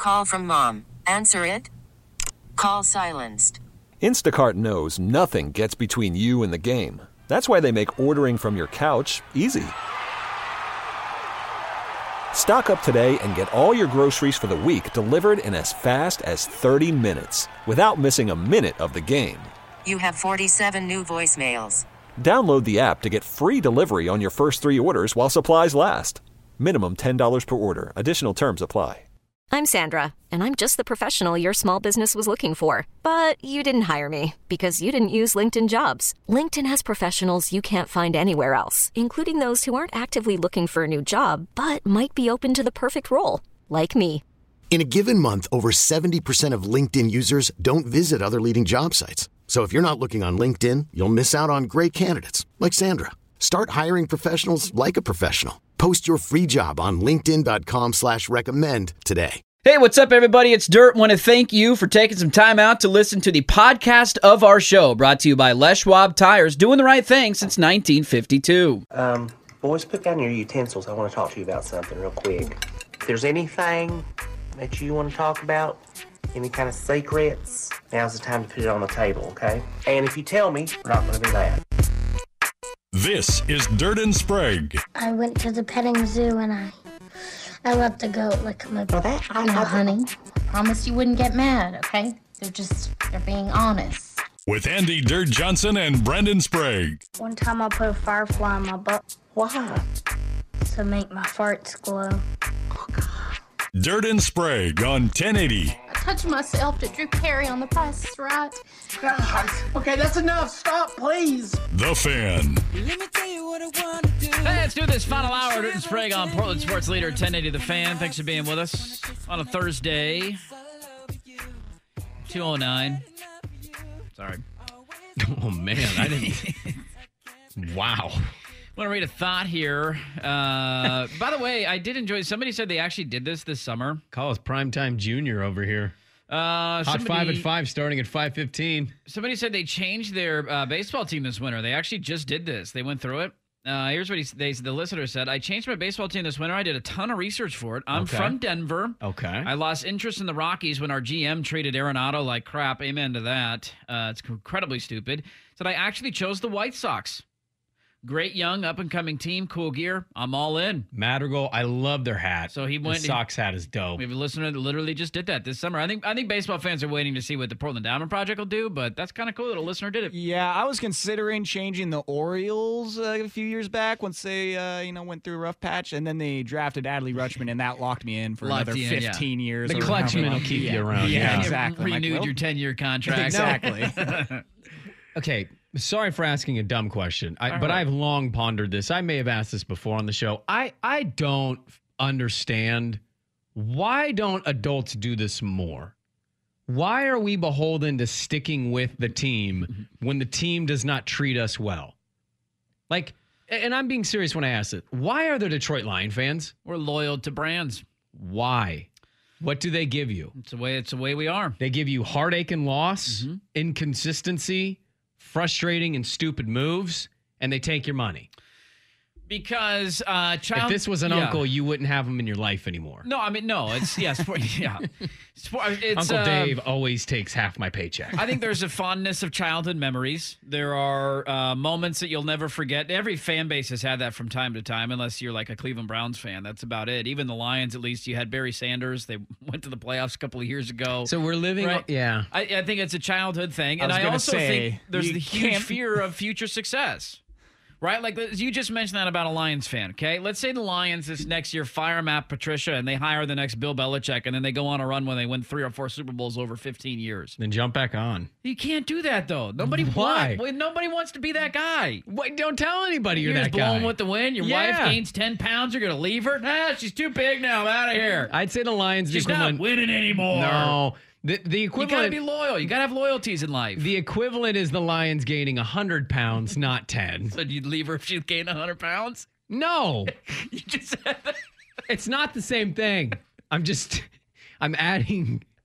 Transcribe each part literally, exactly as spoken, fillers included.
call from mom. Answer it. Call silenced. Instacart knows nothing gets between you and the game. That's why they make ordering from your couch easy. Stock up today and get all your groceries for the week delivered in as fast as thirty minutes without missing a minute of the game. You have forty-seven new voicemails. Download the app to get free delivery on your first three orders while supplies last. Minimum ten dollars per order. Additional terms apply. I'm Sandra, and I'm just the professional your small business was looking for. But you didn't hire me because you didn't use LinkedIn Jobs. LinkedIn has professionals you can't find anywhere else, including those who aren't actively looking for a new job, but might be open to the perfect role, like me. In a given month, over seventy percent of LinkedIn users don't visit other leading job sites. So if you're not looking on LinkedIn, you'll miss out on great candidates like Sandra. Start hiring professionals like a professional. Post your free job on linkedin.com slash recommend today. Hey, what's up, everybody? It's Dirt. Want to thank you for taking some time out to listen to the podcast of our show, brought to you by Les Schwab Tires, doing the right thing since nineteen fifty-two. Um, boys, put down your utensils. I want to talk to you about something real quick. If there's anything that you want to talk about, any kind of secrets, now's the time to put it on the table, okay? And if you tell me, we're not going to be mad. This is Dirt and Sprague. I went to the petting zoo and I I let the goat lick my Well, that, I, no, I, honey. Promise you wouldn't get mad, okay? They're just, they're being honest. With Andy Dirt Johnson and Brendan Sprague. One time I put a firefly in my butt Why? to make my farts glow. Oh, God. Dirt and Sprague on ten eighty. I touched myself to Drew Carey on The Price is Right. God. Okay, that's enough. Stop, please. The Fan. Hey, let's do this final hour. Dirt and Sprague on Portland Sports Leader ten eighty The Fan. Thanks for being with us on a Thursday. two oh nine. Sorry. Oh, man. I didn't. Wow. I want to read a thought here. Uh, by the way, I did enjoy, somebody said they actually did this this summer. Call us Primetime Junior over here. Uh, Hot somebody, five at five starting at five fifteen. Somebody said they changed their uh, baseball team this winter. They actually just did this. They went through it. Uh, here's what he, they, the listener said. I changed my baseball team this winter. I did a ton of research for it. I'm Okay. from Denver. Okay. I lost interest in the Rockies when our G M treated Arenado like crap. Amen to that. Uh, it's incredibly stupid. Said I actually chose the White Sox. Great young up-and-coming team, cool gear. I'm all in. Madrigal, I love their hat. So he went. The Sox hat is dope. We have a listener that literally just did that this summer. I think I think baseball fans are waiting to see what the Portland Diamond Project will do, but that's kind of cool that a listener did it. Yeah, I was considering changing the Orioles uh, a few years back once they, uh, you know, went through a rough patch, and then they drafted Adley Rutschman, and that locked me in for Locked another you in, fifteen yeah. years. The or collection however will long. keep yeah. you around. Yeah, Yeah. exactly. Renewed like, well, your ten-year contract. Exactly. Okay, sorry for asking a dumb question, I, but right. I've long pondered this. I may have asked this before on the show. I, I don't understand, why don't adults do this more? Why are we beholden to sticking with the team when the team does not treat us well? Like, and I'm being serious when I ask it. Why are the Detroit Lion fans? We're loyal to brands. Why? What do they give you? It's the way. It's the way we are. They give you heartache and loss, Mm-hmm. inconsistency, frustrating and stupid moves, and they take your money. Because uh, child. If this was an yeah. uncle, you wouldn't have him in your life anymore. No, I mean no. It's yeah. Sport, yeah. Sport, it's, Uncle uh, Dave always takes half my paycheck. I think there's a fondness of childhood memories. There are uh, moments that you'll never forget. Every fan base has had that from time to time, unless you're like a Cleveland Browns fan. That's about it. Even the Lions, at least, you had Barry Sanders. They went to the playoffs a couple of years ago. So we're living, Right. yeah. I, I think it's a childhood thing, I and was I gonna also say, think there's you the huge can't- fear of future success. Right? Like you just mentioned that about a Lions fan, okay? Let's say the Lions this next year fire Matt Patricia and they hire the next Bill Belichick and then they go on a run when they win three or four Super Bowls over fifteen years. Then jump back on. You can't do that, though. Nobody Why? Want, well, nobody wants to be that guy. Wait, don't tell anybody you're, You're that just blowing guy. with the wind. Your Yeah. wife gains ten pounds. You're going to leave her? Nah, she's too big now. I'm out of here. I'd say the Lions She's the not equivalent. winning anymore. No. The, the You got to equivalent. be loyal. You got to have loyalties in life. The equivalent is the Lions gaining one hundred pounds, not ten. So you'd leave her if she gained one hundred pounds? No. You just said that. It's not the same thing. I'm just, I'm adding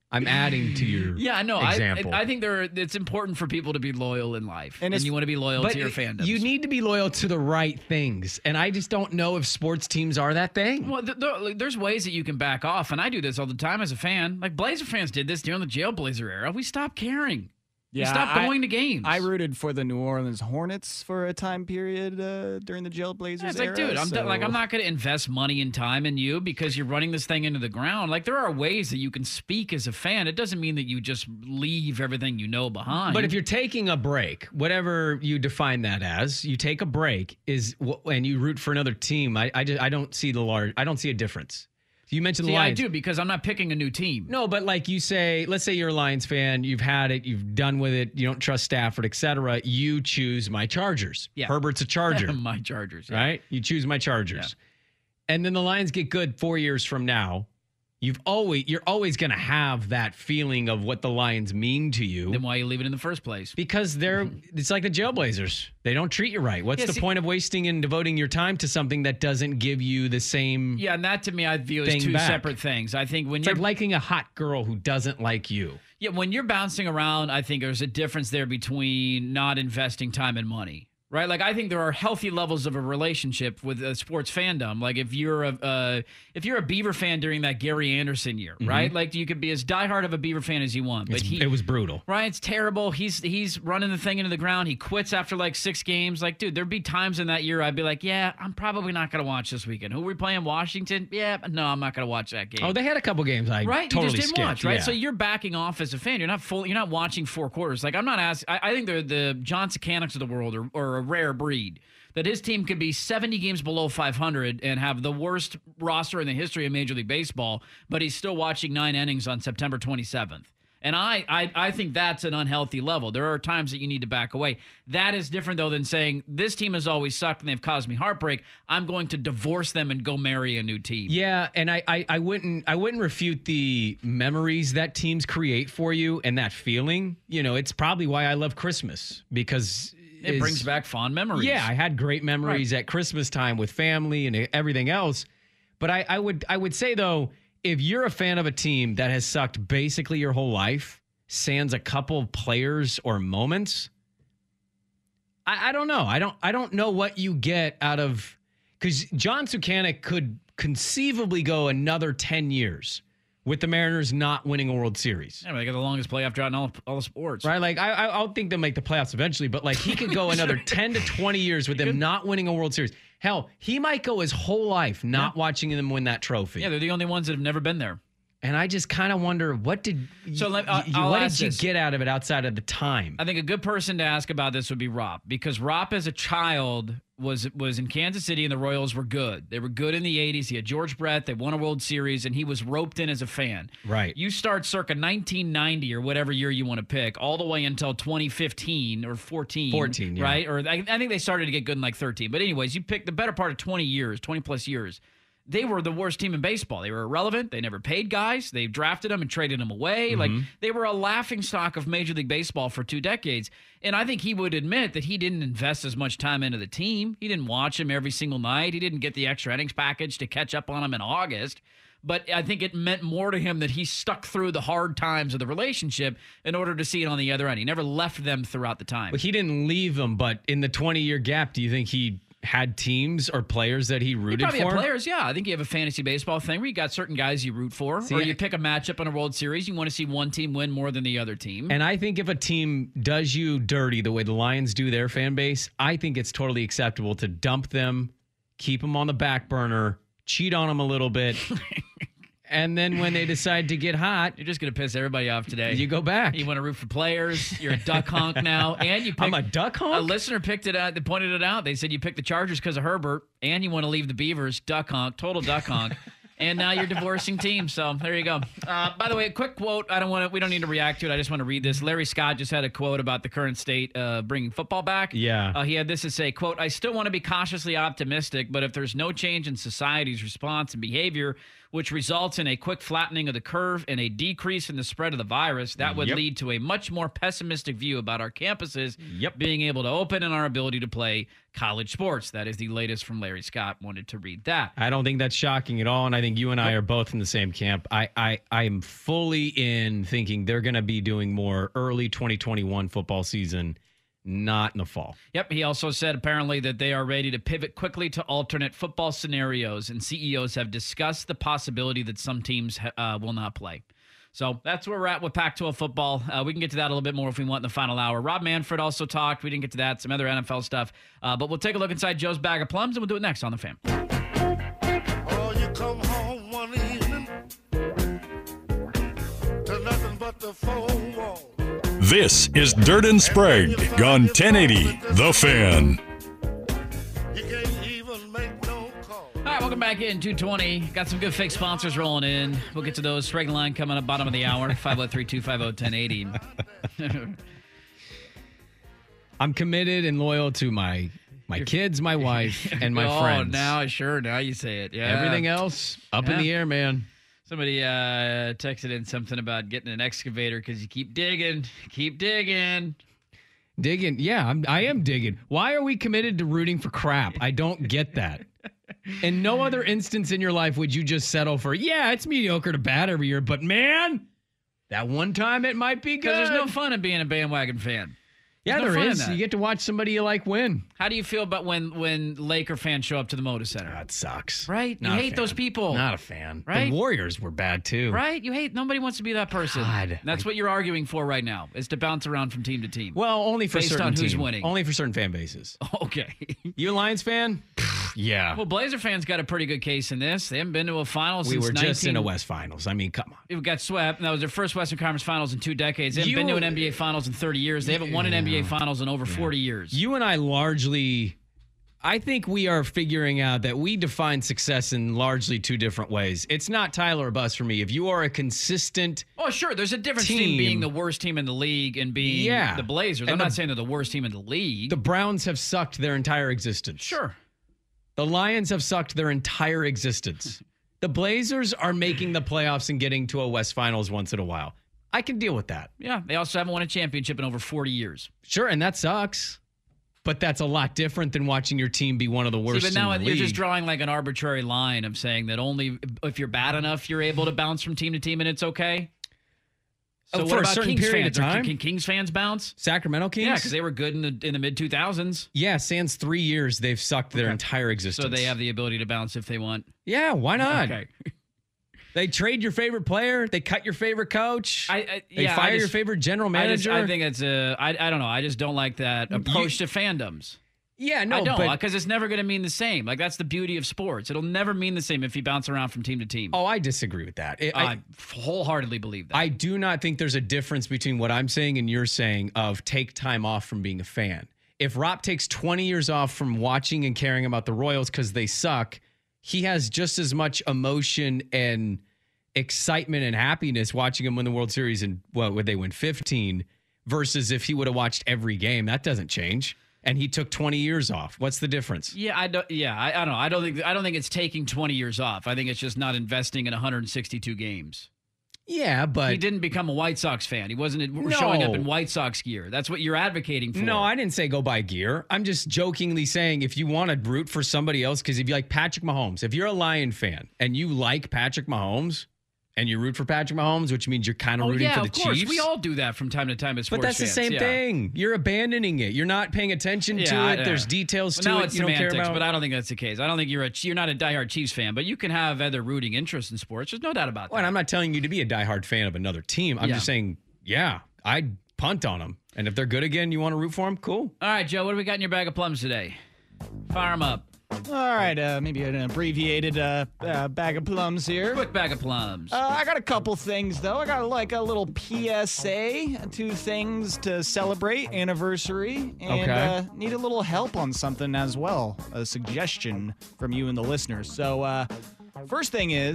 I'm adding to your yeah, no, example. I, I think there. Are, it's important for people to be loyal in life, and, And you want to be loyal but to your fandom. You need to be loyal to the right things, and I just don't know if sports teams are that thing. Well, th- th- there's ways that you can back off, and I do this all the time as a fan. Like Blazer fans did this during the Jailblazer era. We stopped caring. Yeah, we stopped I- going to games. I rooted for the New Orleans Hornets for a time period uh, during the Jailblazers Yeah, it's like, era. dude, I'm so... done- like, I'm not going to invest money and time in you because you're running this thing into the ground. Like, there are ways that you can speak as a fan. It doesn't mean that you just leave everything you know behind. But if you're taking a break, whatever you define that as, you take a break is wh- and you root for another team. I I, just, I don't see the large. I don't see a difference. You mentioned See, the Lions. I do because I'm not picking a new team. No, but like you say, let's say you're a Lions fan, you've had it, you've done with it, you don't trust Stafford, et cetera. You choose my Chargers. Yeah. Herbert's a Charger. My Chargers. Yeah. Right? You choose my Chargers. Yeah. And then the Lions get good four years from now. You've always you're always gonna have that feeling of what the Lions mean to you. Then why you leave it in the first place? Because they're it's like the Jailblazers. They don't treat you right. What's Yeah, the see- point of wasting and devoting your time to something that doesn't give you the same Yeah, and that to me I view as thing two back. separate things. I think when It's you're like liking a hot girl who doesn't like you. Yeah, when you're bouncing around, I think there's a difference there between not investing time and money, right? Like, I think there are healthy levels of a relationship with a sports fandom. Like, if you're a uh, if you're a Beaver fan during that Gary Anderson year, Mhm. right? Like, you could be as diehard of a Beaver fan as you want, but It's- he it was brutal. right? It's terrible. He's he's running the thing into the ground. He quits after like six games. Like, dude, there'd be times in that year I'd be like, yeah, I'm probably not going to watch this weekend. Who are we playing? Washington? Yeah, no, I'm not going to watch that game. Oh, they had a couple games I Right, totally you just didn't skipped. watch, right? Yeah. So you're backing off as a fan. You're not full. You're not watching four quarters. Like I'm not asking. I, I think the the John Sakanics of the world are, are a rare breed. That his team could be seventy games below five hundred and have the worst roster in the history of Major League Baseball, but he's still watching nine innings on September twenty-seventh. And I, I, I think that's an unhealthy level. There are times that you need to back away. That is different, though, than saying this team has always sucked and they've caused me heartbreak. I'm going to divorce them and go marry a new team. Yeah, and I, I, I wouldn't I wouldn't refute the memories that teams create for you and that feeling. You know, it's probably why I love Christmas because It is- brings back fond memories. Yeah, I had great memories Right. at Christmas time with family and everything else. But I, I would I would say though, if you're a fan of a team that has sucked basically your whole life, sans a couple of players or moments, I, I don't know. I don't I don't know what you get out of because John Sukanik could conceivably go another ten years with the Mariners not winning a World Series. Yeah, they got the longest playoff drought in all, all the sports. Right, like I, I don't think they'll make the playoffs eventually, but like he could go another ten to twenty years with them not winning a World Series. Hell, he might go his whole life not watching them win that trophy. Yeah, they're the only ones that have never been there. And I just kind of wonder what did So let- y- I'll- y- I'll what ask did you this. get out of it outside of the time? I think a good person to ask about this would be Rob, because Rob as a child was was in Kansas City and the Royals were good. They were good in the eighties. He had George Brett. They won a World Series, and he was roped in as a fan. Right. You start circa nineteen ninety or whatever year you want to pick, all the way until twenty fifteen or fourteen. fourteen, yeah. Right? Or I, I think they started to get good in like thirteen. But anyways, you pick the better part of twenty years, twenty plus years. They were the worst team in baseball. They were irrelevant. They never paid guys. They drafted them and traded them away. Like they were a laughingstock of Major League Baseball for two decades. And I think he would admit that he didn't invest as much time into the team. He didn't watch them every single night. He didn't get the extra innings package to catch up on them in August. But I think it meant more to him that he stuck through the hard times of the relationship in order to see it on the other end. He never left them throughout the time. Well, he didn't leave them, but in the twenty-year gap, do you think he had teams or players that he You rooted probably for? have players, yeah. I think you have a fantasy baseball thing where you got certain guys you root for, See, or you pick a matchup in a World Series. You want to see one team win more than the other team. And I think if a team does you dirty the way the Lions do their fan base, I think it's totally acceptable to dump them, keep them on the back burner, cheat on them a little bit. And then when they decide to get hot, You're just going to piss everybody off today. you go back. You want to root for players. You're a duck honk now, and you. Pick, I'm a duck honk? A listener picked it out. They pointed it out. They said you picked the Chargers because of Herbert, and you want to leave the Beavers. Duck honk, total duck honk. And now you're divorcing teams. So there you go. Uh, by the way, a quick quote. I don't want to. We don't need to react to it. I just want to read this. Larry Scott just had a quote about the current state uh, bringing football back. Yeah. Uh, he had this to say, "Quote: I still want to be cautiously optimistic, but if there's no change in society's response and behavior, which results in a quick flattening of the curve and a decrease in the spread of the virus, that would Yep. lead to a much more pessimistic view about our campuses Yep. being able to open and our ability to play college sports. That is the latest from Larry Scott. Wanted to read that. I don't think that's shocking at all, and I think you and I are both in the same camp. I I I'm fully in thinking they're going to be doing more early twenty twenty-one football season, not in the fall. Yep. He also said apparently that they are ready to pivot quickly to alternate football scenarios, and C E Os have discussed the possibility that some teams uh, will not play. So that's where we're at with Pac twelve football. Uh, we can get to that a little bit more if we want in the final hour. Rob Manfred also talked. We didn't get to that. Some other N F L stuff. Uh, but we'll take a look inside Joe's bag of plums, and we'll do it next on The Fan. Oh, you come home one evening to nothing but the four walls. This is Dirt and Sprague on ten eighty The Fan. You can't even make no call. All right, welcome back in two twenty. Got some good fake sponsors rolling in. We'll get to those. Sprague line coming up bottom of the hour. five oh three, two five oh, ten eighty. I'm committed and loyal to my my kids, my wife, and my oh, friends. now, sure. Now you say it. Yeah. Everything else up Yeah. in the air, man. Somebody uh, texted in something about getting an excavator because you keep digging. Keep digging. Digging. Yeah, I'm, I am digging. Why are we committed to rooting for crap? I don't get that. In no other instance in your life would you just settle for, yeah, it's mediocre to bad every year, but man, that one time it might be good. Because there's no fun in being a bandwagon fan. Yeah, There's no there fun in is. that. You get to watch somebody you like win. How do you feel about when when Laker fans show up to the Moda Center? That sucks. Right? Not you a hate fan. those people. Not a fan. Right? The Warriors were bad too. Right? You hate. Nobody wants to be that person. God, That's I- what you're arguing for right now, is to bounce around from team to team. Well, only for Based certain on who's team. winning. Only for certain fan bases. Okay. You a Lions fan? Yeah. Well, Blazer fans got a pretty good case in this. They haven't been to a final we since were just in nineteen a West Finals. I mean, come on. It got swept. And that was their first Western Conference Finals in two decades. They haven't You- been to an N B A Finals in thirty years. They haven't won an N B A Yeah. Finals in over forty years. You and I largely, I think we are figuring out that we define success in largely two different ways. It's not Tyler or bust for me. If you are a consistent Oh, sure. There's a difference between team- being the worst team in the league and being Yeah. the Blazers. And I'm the- not saying they're the worst team in the league. the Browns have sucked their entire existence. Sure. The Lions have sucked their entire existence. The Blazers are making the playoffs and getting to a West Finals once in a while. I can deal with that. Yeah. They also haven't won a championship in over forty years. Sure, and that sucks. But that's a lot different than watching your team be one of the worst See, but now in the you're league. just drawing like an arbitrary line of saying that only if you're bad enough, you're able to bounce from team to team and it's okay. So Oh, what for a about certain Kings period fans? of Are- time? Can Kings fans bounce? Sacramento Kings? Yeah, because they were good in the in the mid two thousands. Yeah, sans three years, they've sucked their Okay. entire existence. So they have the ability to bounce if they want. Yeah, why not? Okay. They trade your favorite player. They cut your favorite coach. I, I they yeah, I fire your just- favorite general I, just, manager. I think it's a. I, I don't know. I just don't like that approach to fandoms. yeah, no, I don't but because it's never going to mean the same. Like that's the beauty of sports. It'll never mean the same if you bounce around from team to team. oh, I disagree with that. It- I, I, wholeheartedly believe that. I do not think there's a difference between what I'm saying and you're saying of take time off from being a fan. If Rob takes twenty years off from watching and caring about the Royals because they suck, he has just as much emotion and excitement and happiness watching them win the World Series and what would they win fifteen versus if he would have watched every game. That doesn't change. And he took twenty years off. What's the difference? Yeah, I don't. Yeah, I, I don't know. I don't think. I don't think it's taking twenty years off. I think it's just not investing in one hundred sixty-two games. Yeah, but He didn't become a White Sox fan. He wasn't showing up No. in White Sox gear. That's what you're advocating for. No, I didn't say go buy gear. I'm just jokingly saying if you want to root for somebody else, because if you like Patrick Mahomes, if you're a Lion fan and you like Patrick Mahomes and you root for Patrick Mahomes, which means you're kind of Oh rooting yeah, for the of course. Chiefs. We all do that from time to time as sports but that's fans. the same yeah. thing. You're abandoning it. You're not paying attention to Yeah, it. yeah. There's details Well, to now it it's you don't care semantics, about. but I don't think that's the case. I don't think you're a you're not a diehard Chiefs fan, but you can have other rooting interests in sports. There's no doubt about that. Well, and I'm not telling you to be a diehard fan of another team. I'm Yeah. just saying, yeah, I'd punt on them. And if they're good again, you want to root for them, cool. All right, Joe, what do we got in your bag of plums today? Fire them up. All right, uh, maybe an abbreviated uh, uh, bag of plums here. Quick bag of plums. Uh, I got a couple things, though. I got like a little P S A, two things to celebrate, anniversary, and Okay. uh, need a little help on something as well, a suggestion from you and the listeners. So, uh, first thing is,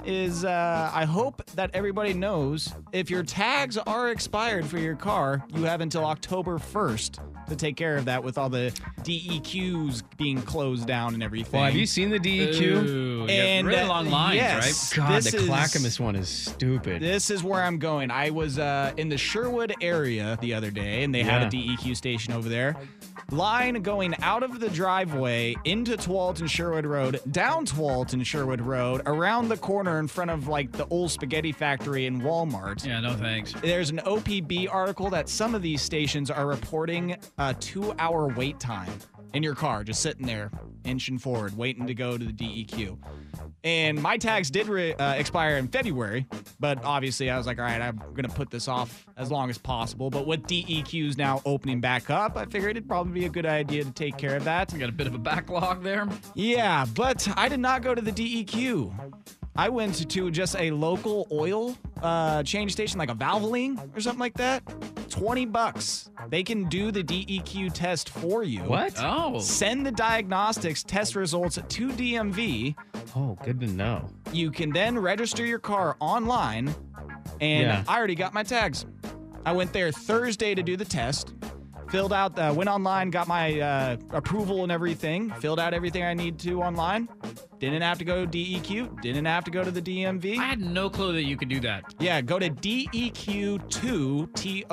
is uh, I hope that everybody knows if your tags are expired for your car, you have until October first to take care of that with all the D E Qs being closed down and everything. Well, have you seen the D E Q? Ooh, And really uh, long lines, yes, right? God, this the is- Clackamas one is stupid. This is where I'm going. I was uh, in the Sherwood area the other day, and they had Yeah. a D E Q station over there. Line going out of the driveway into Tualatin Sherwood Road, down Tualatin Sherwood Road, around the corner in front of like the old spaghetti factory and Walmart. Yeah, no thanks. There's an O P B article that some of these stations are reporting a two-hour wait time in your car, just sitting there, inching forward, waiting to go to the D E Q. And my tags did re- uh, expire in February, but obviously I was like, all right, I'm going to put this off as long as possible. But with D E Qs now opening back up, I figured it'd probably be a good idea to take care of that. We got a bit of a backlog there. Yeah, but I did not go to the D E Q. I went to just a local oil uh, change station, like a Valvoline or something like that. twenty bucks. They can do the D E Q test for you. What? Oh. Send the diagnostics test results to D M V. Oh, good to know. You can then register your car online, and Yeah. I already got my tags. I went there Thursday to do the test, filled out, uh, went online, got my uh, approval and everything, filled out everything I need to online. Didn't have to go to D E Q, didn't have to go to the D M V. I had no clue that you could do that. Yeah, go to D E Q two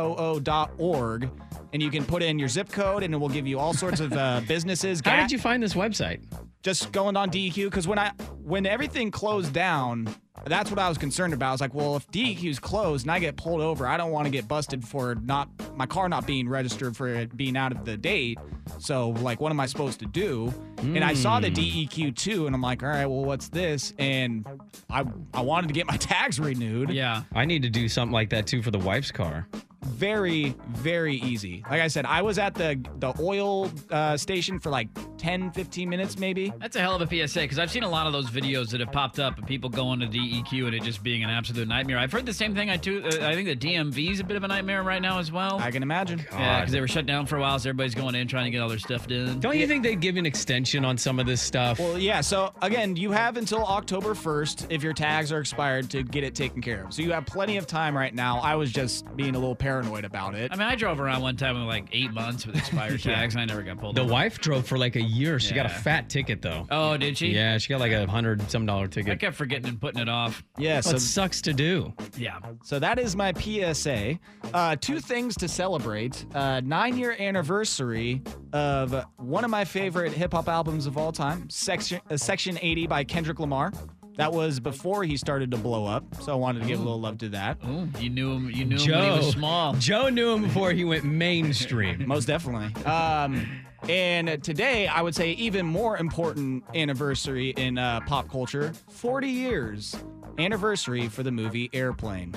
dot org, and you can put in your zip code, and it will give you all sorts of uh, businesses. How Ga- did you find this website? Just going on D E Q, because when I when everything closed down, that's what I was concerned about. I was like, well, if D E Q's closed and I get pulled over, I don't want to get busted for not my car not being registered for it being out of the date. So, like, what am I supposed to do? Mm. And I saw the D E Q two, and I'm like, all right, well, what's this? And I I wanted to get my tags renewed. Yeah. I need to do something like that too for the wife's car. Very, very easy. Like I said, I was at the the oil uh, station for like ten, fifteen minutes maybe. That's a hell of a P S A, because I've seen a lot of those videos that have popped up of people going to D E Q and it just being an absolute nightmare. I've heard the same thing. I too. Uh, I think the D M V is a bit of a nightmare right now as well. I can imagine. Yeah, because they were shut down for a while, so everybody's going in trying to get all their stuff done. Don't you think they'd give an extension on some of this stuff? Well, yeah. So again, you have until October first if your tags are expired to get it taken care of. So you have plenty of time right now. I was just being a little paranoid about it. I mean, I drove around one time with like eight months with expired Yeah. tags, and I never got pulled The over. wife drove for like a year. She got a Yeah. fat ticket though. Oh, did she? Yeah, she got like a hundred some dollar I ticket. kept forgetting and putting it off. Yeah. Well, So it sucks to do. Yeah. So that is my P S A. Uh, two things to celebrate. Uh, nine-year anniversary of one of my favorite hip-hop albums of all time, Section, uh, Section eighty by Kendrick Lamar. That was before he started to blow up, so I wanted to give a little love to that. Oh, you knew him. You knew him Joe, when he was small. Joe knew him before he went mainstream. Most definitely. Um, and today, I would say even more important anniversary in uh, pop culture, forty years anniversary for the movie Airplane.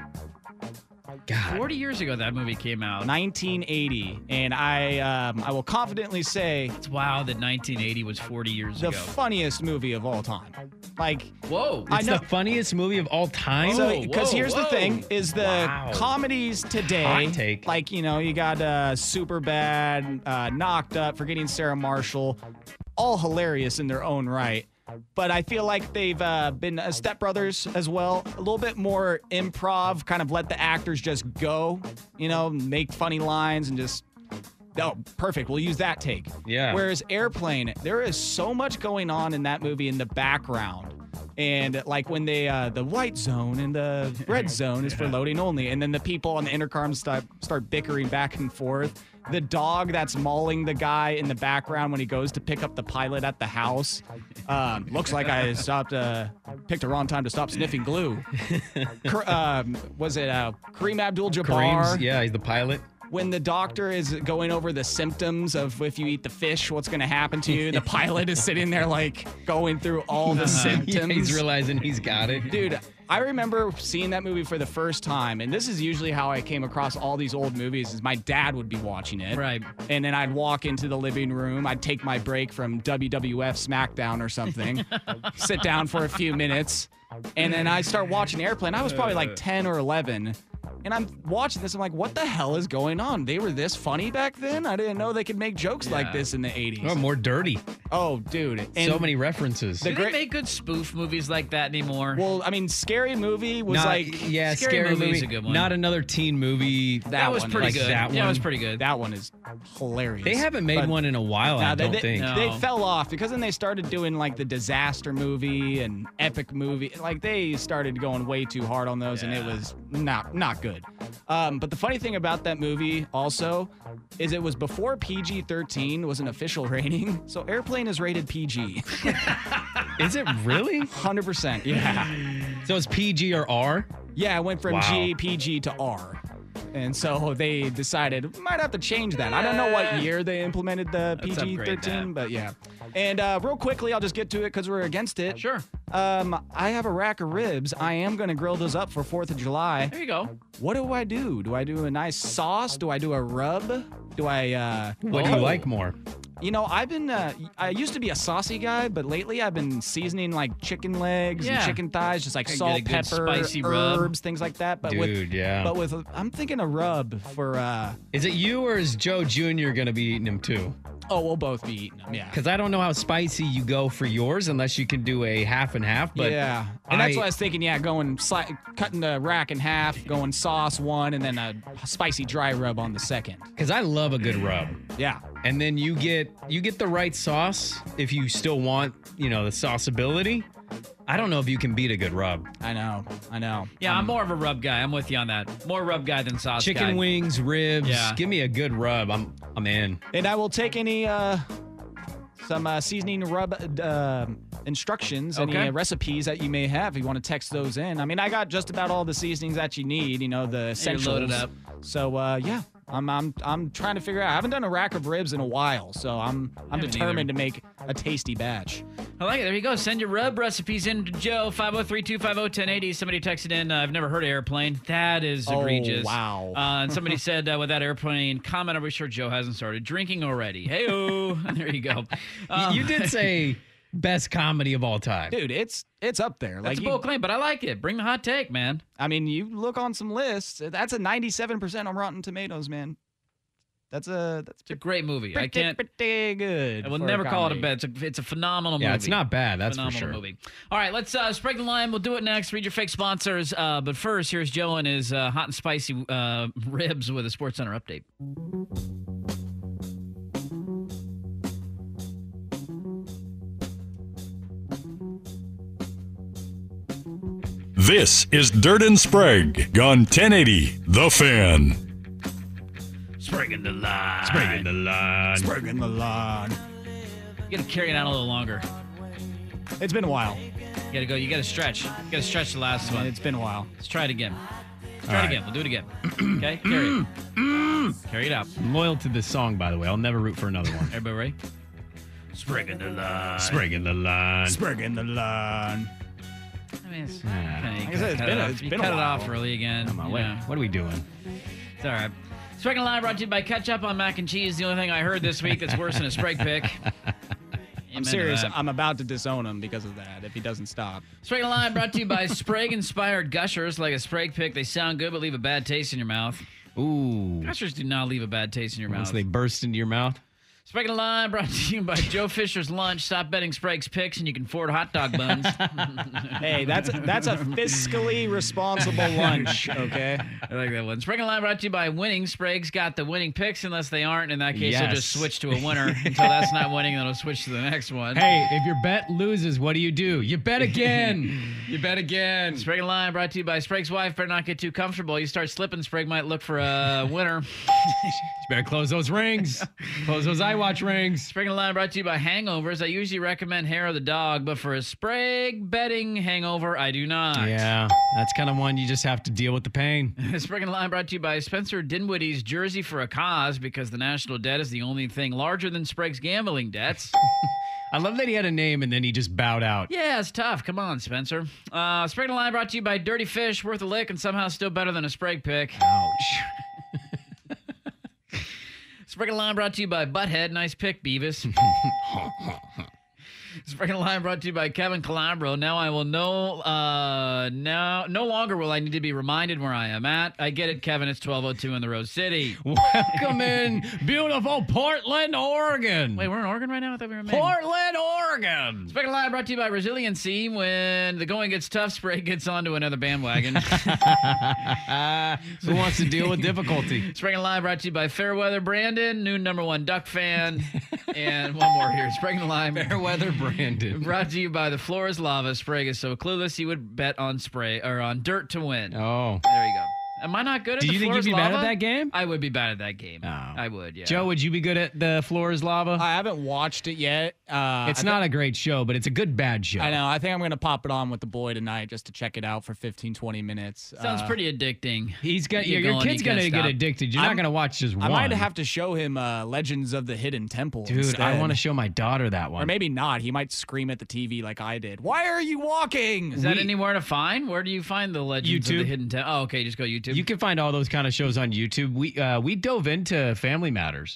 God. forty years ago, that movie came out. nineteen eighty, and I um, I will confidently say It's wild that nineteen eighty was forty years the ago. funniest movie of all time. Like, Whoa. I It's know. the funniest movie of all time. So, Whoa, because whoa, here's the whoa. thing: is the Wow. comedies today, Hot take. like you know, you got uh, Super Bad, uh, Knocked Up, Forgetting Sarah Marshall, all hilarious in their own right. But I feel like they've uh, been uh, Step Brothers as well, a little bit more improv, kind of let the actors just go, you know, make funny lines and just. Oh, perfect. We'll use that take. Yeah. Whereas Airplane, there is so much going on in that movie in the background. And like when they, uh, the white zone and the red zone is for loading only. And then the people on the intercom start, start bickering back and forth. The dog that's mauling the guy in the background when he goes to pick up the pilot at the house. Um, looks like I stopped, uh, picked a wrong time to stop sniffing glue. Kar- um, was it uh, Kareem Abdul-Jabbar? Kareem's, yeah, he's the pilot. When the doctor is going over the symptoms of if you eat the fish, what's going to happen to you, the pilot is sitting there like going through all the symptoms. Yeah, he's realizing he's got it. Dude, I remember seeing that movie for the first time, and this is usually how I came across all these old movies, is my dad would be watching it. Right. And then I'd walk into the living room, I'd take my break from W W F SmackDown or something, sit down for a few minutes, and then I start watching Airplane. I was probably like ten or eleven. And I'm watching this. I'm like, what the hell is going on? They were this funny back then? I didn't know they could make jokes Yeah. like this in the eighties. Oh, more dirty. Oh, dude. And so many references. Do they make good spoof movies like that anymore? Well, I mean, Scary Movie was Not- like... yeah, Scary scary, Movie movie. is a good one. Not another teen movie. That, That was one pretty is- good. That Yeah, it was one. pretty good. That one is hilarious. They haven't made But- one in a while, I Nah, they, don't they, think. No. they fell off because then they started doing like the disaster movie and epic movie. Like they started going way too hard on those, and it was not not good. Um, but the funny thing about that movie also is it was before P G thirteen was an official rating, so Airplane is rated P G. Is it really? one hundred percent. Yeah. So it's P G or R? Yeah, it went from Wow. G, P G to R. And so they decided might have to change that. I don't know what year they implemented the Let's P G upgrade thirteen, that. but yeah. And uh, real quickly, I'll just get to it because we're against it. Sure. Um, I have a rack of ribs. I am going to grill those up for fourth of July. There you go. What do I do? Do I do a nice sauce? Do I do a rub? Do I... Uh, What do you oh, like more? You know, I've been, uh, I used to be a saucy guy, but lately I've been seasoning like chicken legs Yeah. and chicken thighs, just like Get a salt, good pepper, spicy rub. herbs, things like that. But Dude, with, yeah. But with, I'm thinking a rub for, uh, Is it you or is Joe Junior going to be eating them too? oh, we'll both be eating them, yeah. Because I don't know how spicy you go for yours unless you can do a half and half. But yeah, and that's I- what I was thinking. Yeah, going sli- cutting the rack in half, going sauce one, and then a spicy dry rub on the second. Because I love a good rub. Yeah, And then you get you get the right sauce if you still want, you know, the sauceability. I don't know if you can beat a good rub. I know, I know. Yeah, I'm more of a rub guy. I'm with you on that. More rub guy than sauce Chicken guy. wings, ribs. Yeah. Give me a good rub. I'm I'm in. And I will take any uh, some uh, seasoning rub uh, instructions, any Okay. uh, recipes that you may have. If you want to text those in. I mean, I got just about all the seasonings that you need. You know, the essentials. loaded up. So uh, yeah, I'm I'm I'm trying to figure out. I haven't done a rack of ribs in a while, so I'm I'm haven't determined either. to make a tasty batch. I like it. There you go. Send your rub recipes in to Joe, five oh three, two five oh, one oh eight oh. Somebody texted in, uh, I've never heard of Airplane. That is Oh, egregious. wow. Uh, and somebody said, uh, with that Airplane comment, are we sure Joe hasn't started drinking already? Hey-oh. There you go. Um, you did say best comedy of all time. Dude, it's it's up there. That's Like a you, bold claim, but I like it. Bring the hot take, man. I mean, you look on some lists. That's a ninety-seven percent on Rotten Tomatoes, man. That's a that's It's a great movie. I pretty, can't. pretty good. I will for never call it a comedy. bad. It's a, it's a phenomenal movie. Yeah, it's not bad. That's for phenomenal sure. movie. All right, let's uh, spread the line. We'll do it next. Read your fake sponsors. Uh, but first, here's Joe and his uh, hot and spicy uh, ribs with a Sports Center update. This is Dirt and Sprague on ten eighty The Fan. Spraguing the line. Spraguing the line. Spraguing the line. You got to carry it out a little longer. It's been a while. You got to go. You got to stretch. You got to stretch the last one. It's been a while. Let's try it again. Let's try All it right. again. We'll do it again. Okay? Carry it. Carry it out. I'm loyal to this song, by the way. I'll never root for another one. Everybody ready? Spraguing the line. Spraguing the line. Spraguing the line. I mean, it's, Ah. okay, you Like I said, it's cut been it a- off. it's You been a cut it while. off early again. Come on, you what, know. what are we doing? It's all right. Sprague Line brought to you by Ketchup on Mac and Cheese. The only thing I heard this week that's worse than a Sprague pick. I'm Amen to serious. that. I'm about to disown him because of that if he doesn't stop. Sprague Line brought to you by Sprague-inspired gushers. Like a Sprague pick, they sound good but leave a bad taste in your mouth. Ooh. Gushers do not leave a bad taste in your Once mouth. they burst into your mouth. Sprague Line brought to you by Joe Fisher's Lunch. Stop betting Sprague's picks and you can afford hot dog buns. Hey, that's that's a fiscally responsible lunch, okay? I like that one. Sprague Line brought to you by Winning. Sprague's got the winning picks unless they aren't. In that case, he'll Yes. just switch to a winner until that's not winning, then he'll switch to the next one. Hey, if your bet loses, what do you do? You bet again. you bet again. Sprague Line brought to you by Sprague's wife. Better not get too comfortable. You start slipping, Sprague might look for a winner. You better close those rings. Close those iWatch rings. Sprague Line brought to you by Hangovers. I usually recommend Hair of the Dog, but for a Sprague betting hangover, I do not. Yeah, that's kind of one you just have to deal with the pain. Sprague Line brought to you by Spencer Dinwiddie's Jersey for a Cause, because the national debt is the only thing larger than Sprague's gambling debts. I love that he had a name and then he just bowed out. Yeah, it's tough. Come on, Spencer. Uh, Sprague Line brought to you by Dirty Fish, worth a lick and somehow still better than a Sprague pick. Ouch. Sprague Line brought to you by Butthead. Nice pick, Beavis. Sprinkle Line brought to you by Kevin Calabro. Now I will know. Uh, now no longer will I need to be reminded where I am at. I get it, Kevin. It's twelve oh two in the Rose City. Welcome in, beautiful Portland, Oregon. Wait, we're in Oregon right now. I thought we were in Maine. Portland, Oregon. Sprinkle Line brought to you by Resiliency. When the going gets tough, Spray gets onto another bandwagon. Who wants to deal with difficulty? Sprinkle Line brought to you by Fairweather Brandon, new number one Duck fan, and one more here. Sprinkle Line. Fairweather Brandon. Brought to you by the floor is lava. Sprague is so clueless he would bet on spray or on dirt to win. Oh, there you go. Am I not good at Do the you think floor you'd is be lava? bad at that game? I would be bad at that game. Oh. I would, yeah. Joe, would you be good at the floor is lava? I haven't watched it yet. Uh, it's I not thi- a great show, but it's a good bad show. I know. I think I'm going to pop it on with the boy tonight just to check it out for fifteen, twenty minutes. Sounds Uh, pretty addicting. He's got You your, your go and kid's you can't gonna get stop. addicted. You're I'm- not gonna watch just one. I might have to show him uh, Legends of the Hidden Temple. Dude, instead. I want to show my daughter that one. Or maybe not. He might scream at the T V like I did. Why are you walking? Is that We- anywhere to find? Where do you find the Legends of YouTube. the Hidden Temple? Oh, okay. Just go YouTube. You can find all those kind of shows on YouTube. We uh, we dove into Family Matters.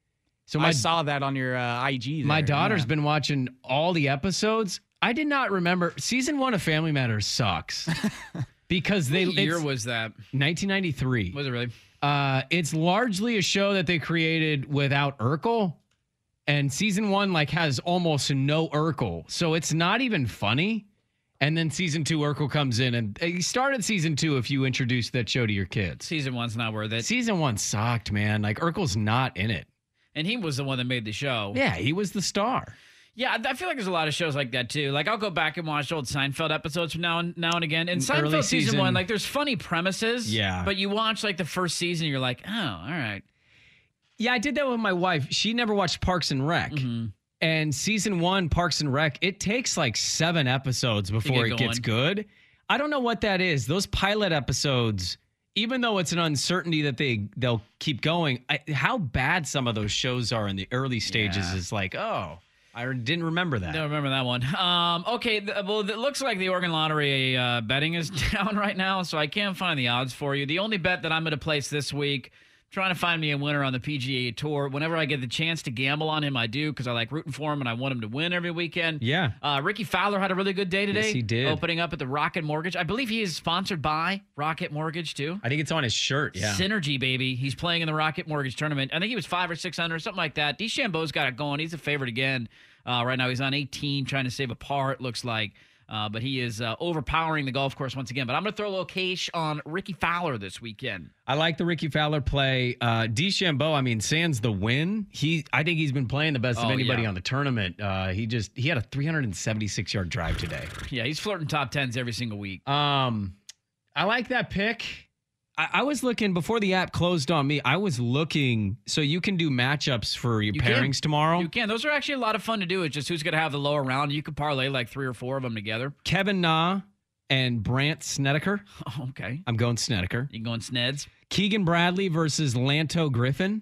So my I saw that on your uh, I G. There. my daughter's yeah. been watching all the episodes. I did not remember season one of Family Matters sucks because they What year it's was that? nineteen ninety-three. Was it really? Uh, it's largely a show that they created without Urkel, and season one like has almost no Urkel, so it's not even funny. And then season two, Urkel comes in, and he started season two if you introduce that show to your kids. Season one's not worth it. Season one sucked, man. Like Urkel's not in it. And he was the one that made the show. Yeah, he was the star. Yeah, I I feel like there's a lot of shows like that too. Like I'll go back and watch old Seinfeld episodes from now and now and again. And Seinfeld Early season, season- one, like there's funny premises. Yeah. But you watch like the first season, you're like, oh, all right. Yeah, I did that with my wife. She never watched Parks and Rec. Mm-hmm. And season one, Parks and Rec, it takes like seven episodes before get it gets going. good. I don't know what that is. Those pilot episodes, even though it's an uncertainty that they they'll keep going, I, how bad some of those shows are in the early stages Yeah. is like, oh, I didn't remember that. Don't remember that one. Um, okay, th- well, it looks like the Oregon Lottery uh, betting is down right now, so I can't find the odds for you. The only bet that I'm going to place this week, trying to find me a winner on the P G A Tour. Whenever I get the chance to gamble on him, I do because I like rooting for him and I want him to win every weekend. Yeah. Uh, Ricky Fowler had a really good day today. Yes, he did. Opening up at the Rocket Mortgage. I believe he is sponsored by Rocket Mortgage, too. I think it's on his shirt. Yeah. Synergy, baby. He's playing in the Rocket Mortgage tournament. I think he was five or six under, something like that. DeChambeau's got it going. He's a favorite again. Uh, right now, he's on eighteen, trying to save a par, it looks like. Uh, but he is uh, overpowering the golf course once again. But I'm going to throw a little cash on Ricky Fowler this weekend. I like the Ricky Fowler play. Uh, DeChambeau, I mean, sans the win, he I think he's been playing the best of Oh, anybody yeah. on the tournament. Uh, he just he had a three hundred seventy-six yard drive today. Yeah, he's flirting top tens every single week. Um, I like that pick. I, I was looking before the app closed on me. I was looking so you can do matchups for your You can. pairings tomorrow. You can. Those are actually a lot of fun to do. It's just who's going to have the lower round. You could parlay like three or four of them together. Kevin Na and Brant Snedeker. Oh, okay. I'm going Snedeker. You going Sneds? Keegan Bradley versus Lanto Griffin.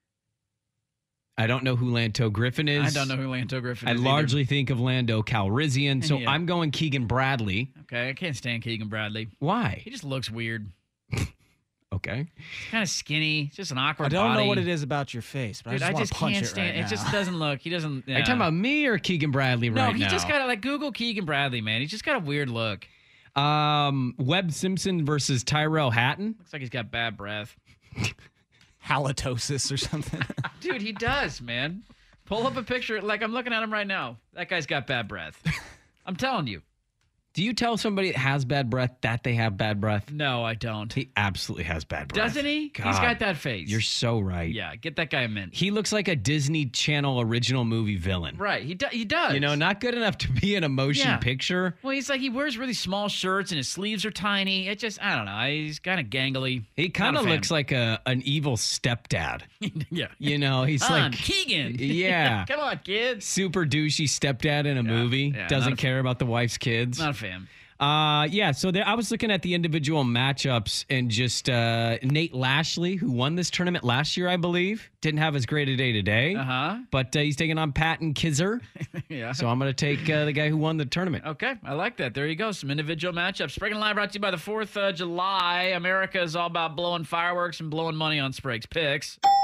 I don't know who Lanto Griffin is. I don't know who Lanto Griffin I is. largely think of Lando Calrissian, so Yeah. I'm going Keegan Bradley. either. Okay, I can't stand Keegan Bradley. Why? He just looks weird. Okay. He's kind of skinny. He's just an awkward I don't body. know what it is about your face, but Dude, I I just, just want to punch can't it stand right it. now. It just doesn't look. He doesn't. Are you talking yeah. about me or Keegan Bradley No, right he now? just got to like Google Keegan Bradley, man. He's just got a weird look. Um, Webb Simpson versus Tyrell Hatton. Looks like he's got bad breath. Halitosis or something. Dude, he does, man. Pull up a picture. Like I'm looking at him right now. That guy's got bad breath. I'm telling you. Do you tell somebody that has bad breath that they have bad breath? No, I don't. He absolutely has bad breath. Doesn't he? God, He's got that face. You're so right. Yeah, get that guy a mint. He looks like a Disney Channel original movie villain. Right. He do- he does. You know, not good enough to be in a motion Yeah. picture. Well, he's like he wears really small shirts and his sleeves are tiny. It just I don't know. He's kind of gangly. He kind Not of a fan. looks like a an evil stepdad. yeah. You know, he's I'm like Keegan. Yeah. Come on, kids. super douchey stepdad in a movie. yeah, Doesn't not a- care about the wife's kids. Not a fan. Uh, yeah, so there, I was looking at the individual matchups and just uh, Nate Lashley, who won this tournament last year, I believe, didn't have as great a day today. Uh-huh. But uh, he's taking on Patton Kizzer. Yeah. So I'm going to take uh, the guy who won the tournament. Okay, I like that. There you go. Some individual matchups. Sprague Live brought to you by the fourth of July. America is all about blowing fireworks and blowing money on Sprague's picks.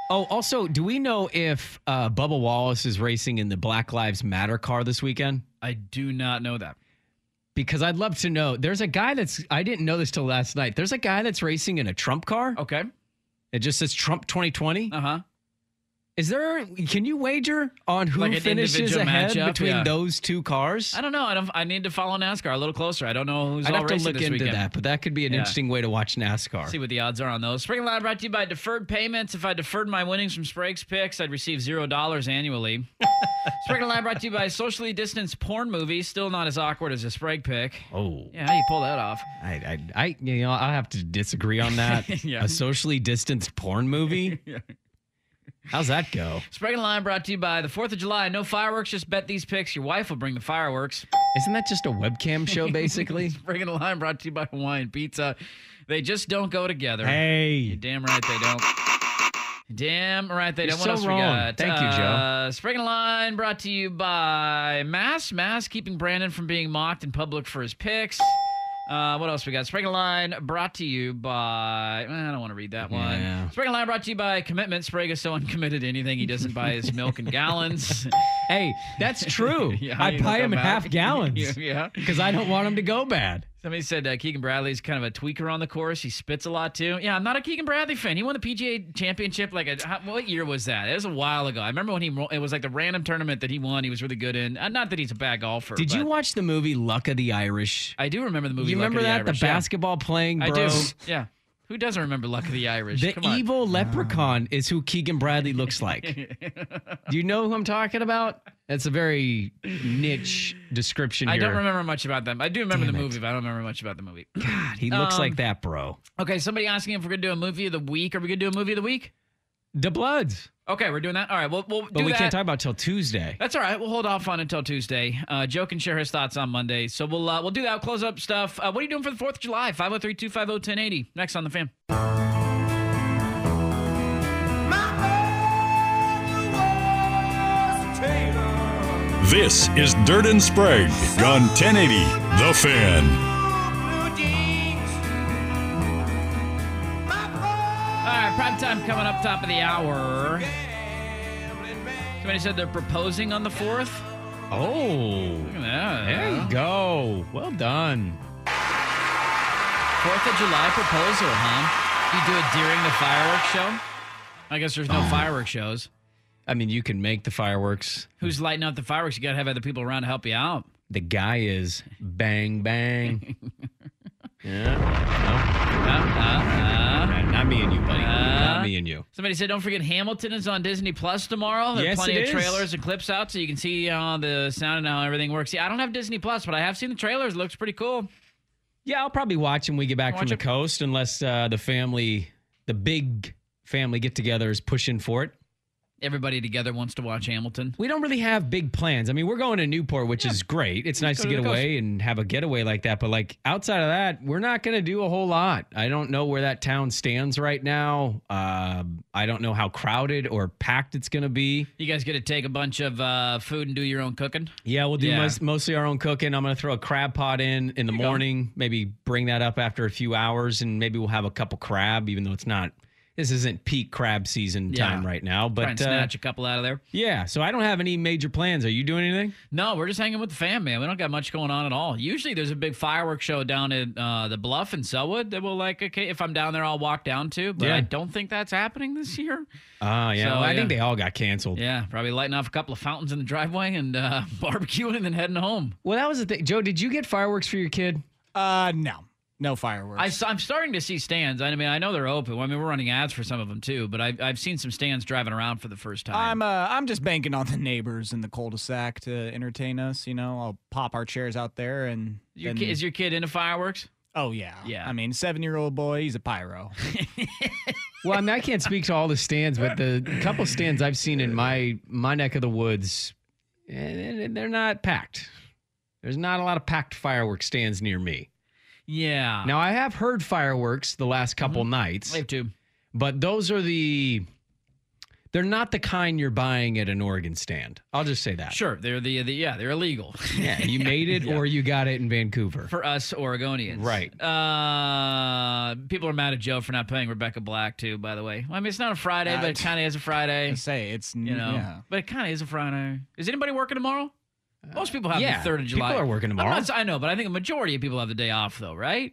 Oh, also, do we know if uh, Bubba Wallace is racing in the Black Lives Matter car this weekend? I do not know that. Because I'd love to know. There's a guy that's, I didn't know this till last night. There's a guy that's racing in a Trump car. Okay. It just says Trump twenty twenty. Uh-huh. Is there, can you wager on who Like an finishes individual ahead matchup? between Yeah. those two cars? I don't know. I don't. I need to follow NASCAR a little closer. I don't know who's I'd all have to racing look this into weekend. that, but that could be an Yeah. interesting way to watch NASCAR. See what the odds are on those. Spring Line brought to you by Deferred Payments. If I deferred my winnings from Sprague's picks, I'd receive zero dollars annually. Spring Line brought to you by Socially Distanced Porn Movies. Still not as awkward as a Sprague pick. Oh. Yeah, how do you pull that off? I, I, I, you know, I'll have to disagree on that. Yeah. A socially distanced porn movie? Yeah. How's that go? Sprague Line brought to you by the fourth of July. No fireworks, just bet these picks. Your wife will bring the fireworks. Isn't that just a webcam show, basically? Sprague Line brought to you by Hawaiian Pizza. They just don't go together. Hey. You're damn right they don't. Damn right they You're don't. What so else wrong. we got? Thank you, Joe. Uh, Sprague Line brought to you by Mass. Mass keeping Brandon from being mocked in public for his picks. Uh, what else we got? Sprague Line brought to you by... I don't want to read that one. Yeah. Sprague Line brought to you by Commitment. Sprague is so uncommitted to anything. He doesn't buy his milk in gallons. Hey, that's true. Yeah, I you buy don't him come half back. gallons. Yeah. Because I don't want him to go bad. Somebody said uh, Keegan Bradley's kind of a tweaker on the course. He spits a lot too. Yeah, I'm not a Keegan Bradley fan. He won the P G A Championship like a, how, what year was that? It was a while ago. I remember when he it was like the random tournament that he won. He was really good in. Uh, not that he's a bad golfer. Did you but watch the movie Luck of the Irish? I do remember the movie. You Luck remember of the that? Irish, the yeah. basketball playing bro? I do. Yeah. Who doesn't remember Luck of the Irish? The Come on. evil leprechaun is who Keegan Bradley looks like. Do you know who I'm talking about? It's a very niche description I here. don't remember much about them. I do remember Damn the it. movie, but I don't remember much about the movie. God, he looks Um, like that, bro. Okay, somebody asking if we're gonna do a movie of the week. Are we gonna do a movie of the week? The Bloods. Okay, we're doing that. All right, we'll we'll But do we that. can't talk about till Tuesday. That's all right. We'll hold off on until Tuesday. Uh, Joe can share his thoughts on Monday. So we'll uh, we'll do that. We'll close up stuff. Uh, what are you doing for the fourth of July? five oh three, two five oh, ten eighty. Next on The Fan. This is Dirt and Sprague on ten eighty The Fan. All right, prime time coming up top of the hour. Somebody said they're proposing on the fourth. Oh, Look at that. there you go. Well done. fourth of July proposal, huh? You do it during the fireworks show? I guess there's no fireworks shows. I mean, you can make the fireworks. Who's lighting up the fireworks? You got to have other people around to help you out. The guy is bang, bang. yeah. Uh, uh, No. Not me and you, buddy. Uh, Not me and you. Somebody said, don't forget Hamilton is on Disney Plus tomorrow. There are Yes, plenty it of is. trailers and clips out so you can see how the sound and how everything works. See, I don't have Disney Plus, but I have seen the trailers. It looks pretty cool. Yeah, I'll probably watch when we get back Watch from the it. coast, unless uh, the family, the big family get together is pushing for it. Everybody together wants to watch Hamilton. We don't really have big plans. I mean, we're going to Newport, which is great. It's nice go to to get the away and have a getaway like that. But like outside of that, we're not going to do a whole lot. I don't know where that town stands right now. Uh, I don't know how crowded or packed it's going to be. You guys get to take a bunch of uh, food and do your own cooking? Yeah, we'll do Yeah. most, mostly our own cooking. I'm going to throw a crab pot in in the There you go. morning, maybe bring that up after a few hours, and maybe we'll have a couple crab, even though it's not, this isn't peak crab season Yeah. time right now. Try But and uh, snatch a couple out of there. yeah, so I don't have any major plans. Are you doing anything? No, we're just hanging with the fam, man. We don't got much going on at all. Usually there's a big fireworks show down at uh, the Bluff in Selwood that will, like, okay, if I'm down there, I'll walk down to. But Yeah. I don't think that's happening this year. Ah, yeah. So, well, I yeah. think they all got canceled. Yeah, probably lighting off a couple of fountains in the driveway and uh, barbecuing and then heading home. Well, that was the thing. Joe, did you get fireworks for your kid? Uh, no. No fireworks. I, saw- I'm starting to see stands. I mean, I know they're open. I mean, we're running ads for some of them too, but I've, I've seen some stands driving around for the first time. I'm uh I'm just banking on the neighbors in the cul-de-sac to entertain us. You know, I'll pop our chairs out there and. Your then- ki- is your kid into fireworks? Oh yeah, Yeah. I mean, seven-year-old boy, he's a pyro. Well, I mean, I can't speak to all the stands, but the couple stands I've seen in my my neck of the woods, and they're not packed. There's not a lot of packed fireworks stands near me. Yeah. Now, I have heard fireworks the last couple nights, I have too. but those are the They're not the kind you're buying at an Oregon stand. I'll just say that. Sure, they're the, the yeah, they're illegal. Yeah, you made it Yeah. or you got it in Vancouver. For us Oregonians. Right. Uh, people are mad at Joe for not playing Rebecca Black, too, by the way. Well, I mean, it's not a Friday, Uh, but it kind of is a Friday. I say it's You know, yeah. but it kind of is a Friday. Is anybody working tomorrow? Most people have yeah, the third of July. people are working I'm tomorrow. not- I know, but I think a majority of people have the day off, though, right?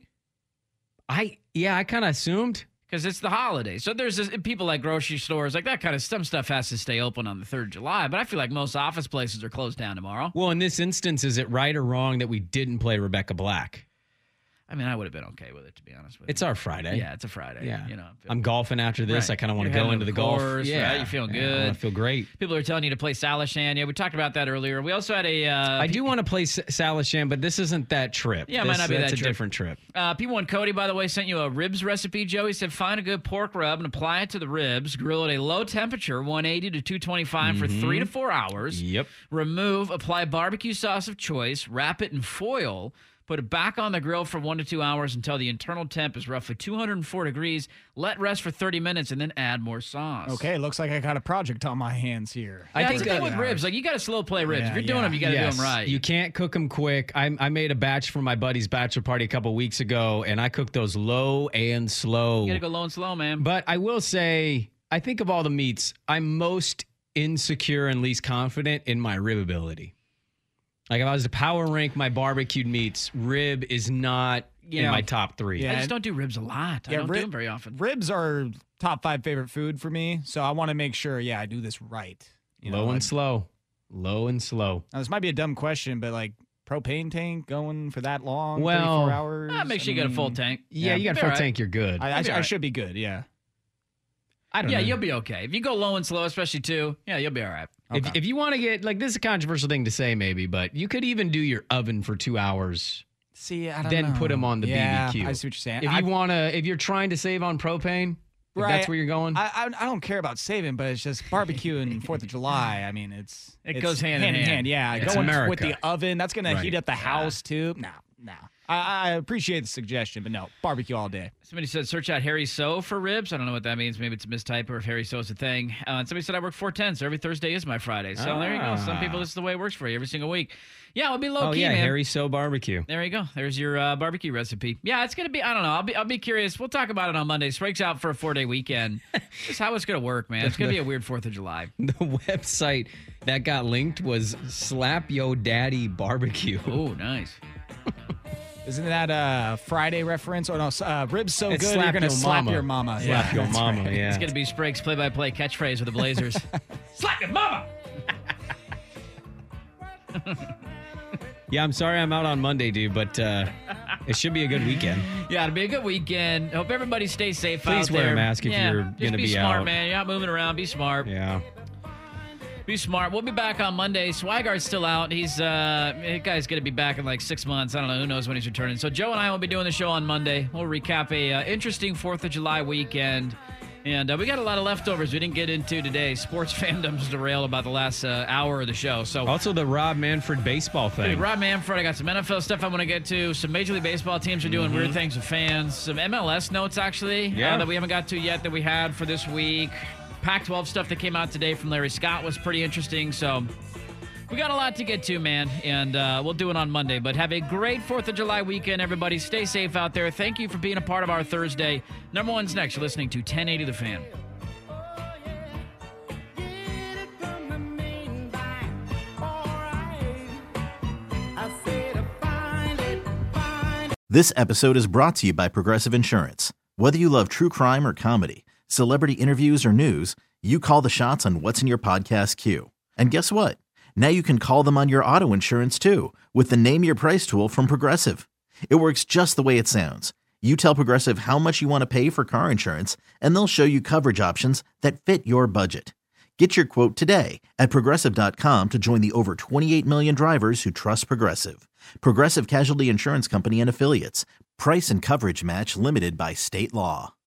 I yeah, I kind of assumed. Because it's the holiday. So there's this, people like grocery stores, like that kind of some stuff has to stay open on the third of July. But I feel like most office places are closed down tomorrow. Well, in this instance, is it right or wrong that we didn't play Rebecca Black? I mean, I would have been okay with it, to be honest with you. It's our Friday. Yeah, it's a Friday. Yeah. You know, I'm golfing after this. Right. I kind of want to You're go heading into to the the golf. course, Yeah, right? You're feeling Yeah, I good. wanna feel great. People are telling you to play Salishan. Yeah, we talked about that earlier. We also had a. Uh, I do want to play S- Salishan, but this isn't that trip. Yeah, it might This- not be that's that a trip. different trip. Uh, P one Cody, by the way, sent you a ribs recipe, Joe. He said, find a good pork rub and apply it to the ribs. Grill at a low temperature, one eighty to two twenty-five for three to four hours. Yep. Remove, apply barbecue sauce of choice, wrap it in foil, put it back on the grill for one to two hours until the internal temp is roughly two hundred four degrees. Let rest for thirty minutes and then add more sauce. Okay, looks like I got a project on my hands here. I I think think the thing that- with ribs, like you got to slow play ribs. Yeah, if you're doing yeah. them, you got to Yes, do them right. You can't cook them quick. I, I made a batch for my buddy's bachelor party a couple weeks ago, and I cooked those low and slow. You got to go low and slow, man. But I will say, I think of all the meats, I'm most insecure and least confident in my rib ability. Like if I was to power rank my barbecued meats, rib is not in Yeah. my top three. I just don't do ribs a lot. I don't rib- do them very often. Ribs are top five favorite food for me, so I want to make sure, yeah, I do this right. You Low know, and like- slow. Low and slow. Now, this might be a dumb question, but like propane tank going for that long, Well, thirty-four hours. Ah, make sure I you got a full mean, tank. Yeah, you got a Be full all right. tank, you're good. I, I, You'll be I all right. should be good. Yeah. I don't Yeah, know. you'll be okay. If you go low and slow, especially two, yeah, you'll be all right. If, Okay. if you want to get, like, this is a controversial thing to say maybe, but you could even do your oven for two hours, See, I don't then know. put them on the yeah, B B Q. I see what you're saying. If I- you want to, if you're trying to save on propane, if Right. that's where you're going. I, I I don't care about saving, but it's just barbecue and Fourth of July. I mean, it's It it's goes hand in hand. Yeah, It's going America. with the oven, that's gonna Right. heat up the house too. No, no. I, I appreciate the suggestion, but no, barbecue all day. Somebody said search out Harry So for ribs. I don't know what that means. Maybe it's a mistype or if Harry So is a thing. Uh, and somebody said I work four ten, so every Thursday is my Friday. So there you go. Some people, this is the way it works for you every single week. Yeah, it'll be low oh key, yeah, man. Harry So barbecue. There you go. There's your uh, barbecue recipe. Yeah, it's gonna be. I don't know. I'll be. I'll be curious. We'll talk about it on Monday. Sprague's out for a four day weekend. Just how it's gonna work, man. It's gonna be a weird Fourth of July. The website that got linked was Slap Yo Daddy Barbecue. Oh, nice. Isn't that a Friday reference? Or no, uh, ribs so It's good slap you're gonna your slap mama. your mama. Slap Yeah, your that's mama, right. yeah. It's gonna be Sprague's play by play catchphrase with the Blazers. Slap your mama. Yeah, I'm sorry I'm out on Monday, dude, but uh, it should be a good weekend. Yeah, it'll be a good weekend. Hope everybody stays safe out Please there. wear a mask if Yeah, you're just gonna be be smart, out. man. You're not moving around. Be smart. Yeah. Be smart. We'll be back on Monday. Swigard's still out. He's uh, that guy's gonna be back in like six months. I don't know. Who knows when he's returning? So Joe and I will be doing the show on Monday. We'll recap a uh, interesting Fourth of July weekend. And uh, we got a lot of leftovers we didn't get into today. Sports fandom's derailed about the last uh, hour of the show. So Also the Rob Manfred baseball thing. Dude, Rob Manfred, I got some N F L stuff I want to get to. Some Major League Baseball teams are doing weird things with fans. Some M L S notes, actually, Yeah. uh, that we haven't got to yet that we had for this week. Pac twelve stuff that came out today from Larry Scott was pretty interesting. So we got a lot to get to, man, and uh, we'll do it on Monday. But have a great fourth of July weekend, everybody. Stay safe out there. Thank you for being a part of our Thursday. Number one's next. You're listening to ten eighty The Fan. This episode is brought to you by Progressive Insurance. Whether you love true crime or comedy, celebrity interviews or news, you call the shots on what's in your podcast queue. And guess what? Now you can call them on your auto insurance too with the Name Your Price tool from Progressive. It works just the way it sounds. You tell Progressive how much you want to pay for car insurance, and they'll show you coverage options that fit your budget. Get your quote today at Progressive dot com to join the over twenty-eight million drivers who trust Progressive. Progressive Casualty Insurance Company and Affiliates. Price and coverage match limited by state law.